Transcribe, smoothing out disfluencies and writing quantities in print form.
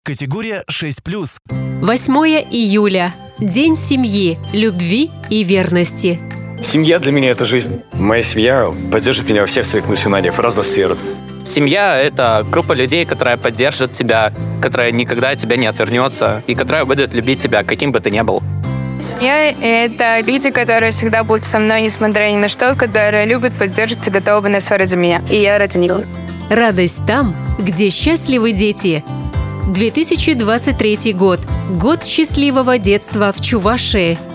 Категория 6+. 8 июля. День семьи, любви и верности. Семья для меня – это жизнь. Моя семья поддержит меня во всех своих начинаниях в разных сферах. Семья – это группа людей, которая поддержит тебя, которая никогда от тебя не отвернется и которая будет любить тебя, каким бы ты ни был. Семья — это люди, которые всегда будут со мной, несмотря ни на что, которые любят, поддерживать и готовы на ссоры за меня. И я ради них. Радость там, где счастливы дети. 2023 год. Год счастливого детства в Чувашии.